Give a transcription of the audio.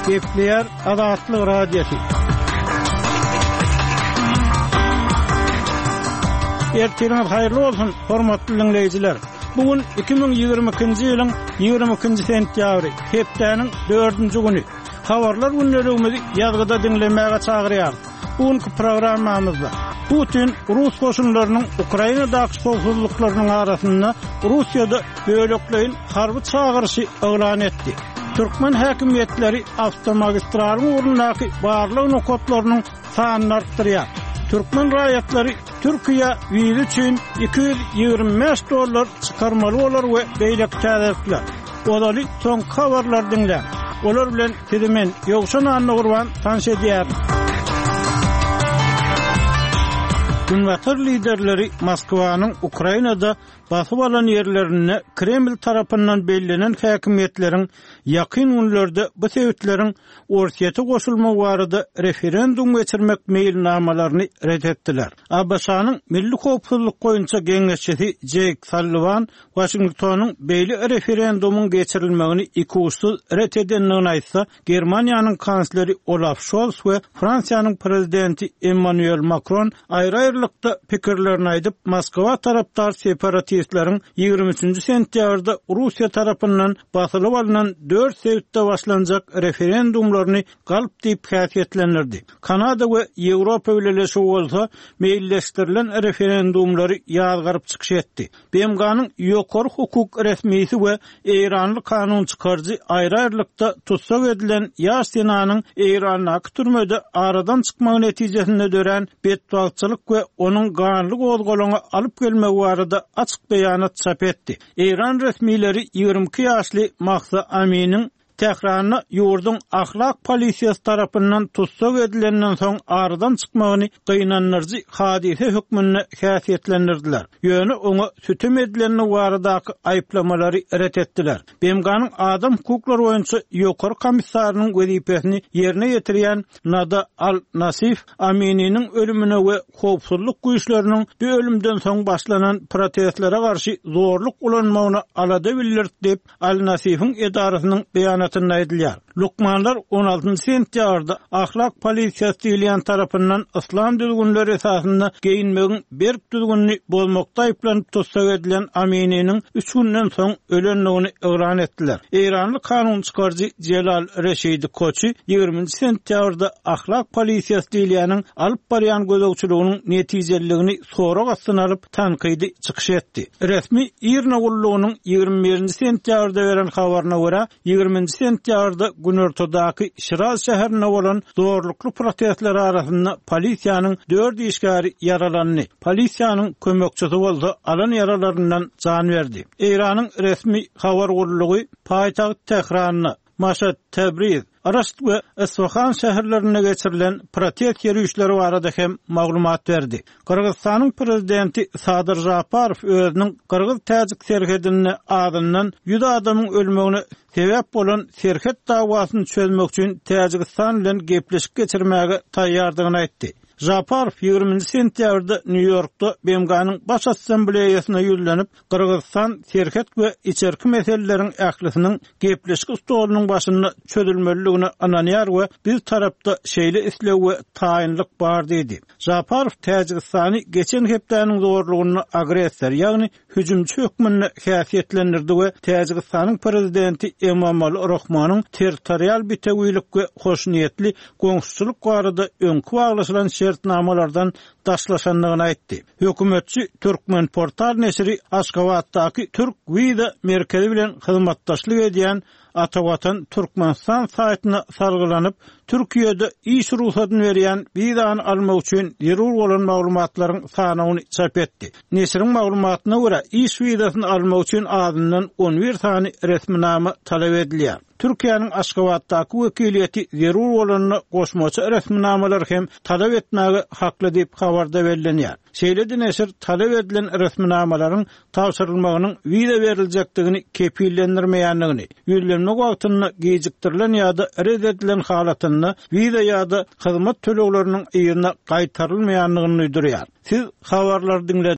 Gepleyer Azatlyk Radiosu. Ertirmez hayırlı olsun, hormatly dinleyijiler. Bugün 2022-nji ýylyň 22-nji sentýabry, hepdeniň 4-nji güni. Habarlar günlerimizi ýazgyda dinlemäge çagyrýar. Bugünkü programmamyzda Putin Rus goşunlarynyň Ukrainadaky soňsuzlyklarynyň arasynda Russiýada bölekleýin harby çagyrşy elan etdi. Türkmen häkimetleri avtomagistralyň urundaky barlyk nokatlarynyň sanyny artdyrýar. Türkmen raýatlary Türkiýe wizi üçin $225 çykarmaly bolar we beýlek täzekler. Olaly soň habarlar dinle. Olar bilen Kirimen ýogşan anna gurban tanş edýär. Günbatyr liderleri Moskwanyň Ukrainada basyp alan ýerlerine Kreml tarapyndan bellenen häkimetleriň ýakyn günlerde bu sebäpleriň Orsiýete goşulmagy barada referendum geçirmek meýilnamalaryny red etdiler. ABŞ-nyň Milli Howpsuzlyk goýunça geňeşçisi Jake Sullivan Washingtonyň beýle referendumuň geçirilmegini iki uçsuz red edenligini aýtsa, Germaniýanyň kansleri Olaf Scholz we Fransiýanyň prezidenti Emmanuel Macron aýry-aýrylykda pikirlerini aýdyp, Moskwa tarapdar separatistleriň 23-nji sentýabrda Russiýa tarapyndan basylyp alynan 4 sebäpde başlanjak referendumlaryny galyp diýip häsiýetlendirdi. Kanada we Ýewropa birleşigi bolsa, meýilleşdirilen referendumlary ýazgaryp çykyş etdi. BMG-nyň ýokary hukuk resmisi we Eýranly kanun çykarjy aýry-aýrylykda tutsak edilen ýaş senanyň Eýrandaky türmede aradan çykmagy netijesinde dören betbalçylyk we onuň ganly gozgolany alyp gelmegi barada açyk beýanat çap etdi. Eýran resmileri 22 ýaşly Mahsa Aminiň Tehran'ı yurdun ahlak polisiýasy tarapyndan tutsak edilenden soň aradan çykmagyny gynanýarjy hadise hükmüne häsiýetlendirdiler. Ýöne oňa sütüm edilenni baradaky aýplamalary red etdiler. BMG-nyň adam hukuklary boýunça ýokary komissarynyň wezipesini ýerine ýetirýän Nada Al-Nasif Aminiň ölümine we howpsuzlyk güýçleriniň bir ölümden soň başlanan protestlere garşy zorluk ulanmagyny alada bildirdi diýip Al-Nasifiň edarasynyň beýanatyny aýdylýar. Lukmanlar 16 sentýabrda ahlak polisiýasy diýilen tarapyndan islam düzgünleri esasynda geyinmegiň berk düzgünni bolmakda aýplanyp tutsak edilen Aminiň 3 günden soň ölenligini elan etdiler. Eýranly kanun çykarjy Celal Reşidi Koçy 20 sentýabrda ahlak polisiýasy diýilýäniň alyp barýan gözegçiliginiň netijeligini sorak astyna alyp tankydy çykyş etdi. Resmi İrna gullugynyň 21 sentýabrda beren habaryna görä 20 sentýabrda Günortadaky Şiraz şäherine bolan zorlukly protestler arasynda polisiýanyň 4 işgäri yaralandy. Polisiýanyň kömekçisi bolsa alan yaralaryndan jan berdi. Eýranyň resmi habar gullugy paýtagy Tehranyň Maşad, Tebriz, Arast we Isfahan şäherlerine geçirilen protest ýürüýüşleri barada hem maglumat berdi. Kyrgyzstanyň prezidenti Sadyr Japarow özüniň Kyrgyz-Täjik serhedine adyndan 100 adamyň ölmegine sebäp bolan serhet dawasyny çözmek üçin Täjikistan bilen gepleşik geçirmäge taýýardygyny aýtdy. Japarow 20 sentýabrda New Yorkda BMG-nyň baş assambleýasyna ýüzlenip, Kyrgyzstan serhet we içerki meseleleriň ählisiniň gepleşik stolunyň başynda çözülmeligini ananýar we bir tarapda şeýle islew we taýynlyk bar diýdi. Japarow Täjikistany geçen hepdeniň zorlugyny agressiýa, ýagny hüjümçi hökmüne häsiýetlendirdi we Täjikistanyň prezidenti Emomali Rahmonyň territorial bitewýlik we hoşniýetli goňşuçylyk barada öňkü baglaşylan şertnamalardan daşlaşanlygyny aýtdy. Hökümetçi Türkmen portal nesri Aşgabatdaky Türk Wiza merkezi bilen hyzmatdaşlyk edýän Atawatan Türkmenistan saýtyna sargylanyp, Türkiýede iş ruhsatyny berýän bizany almak üçin zerur bolan maglumatlaryň sanawyny çap etdi. Nesriň maglumatyna görä, iş vizasyny almak üçin adyndan 11 sany resminama talap edilýär. Türkiýanyň Aşgabatdaky wekiliýeti zerur bolanyny goşmaçy resminamalar hem talap etmäge hakly diýip habarda berilýär. Şeýle nesir talap edilen resminamalaryň tapşyrylmagynyň wiza berilejekdigini kepillendirmeýänligini, ýüzlenme wagtyny gejikdirilen ýa-da red edilen halatyny wiza ýa-da hyzmat tölegleriniň ýerine gaýtarylmaýanlygyny duýdurýar. Siz habarlar dinlediniz.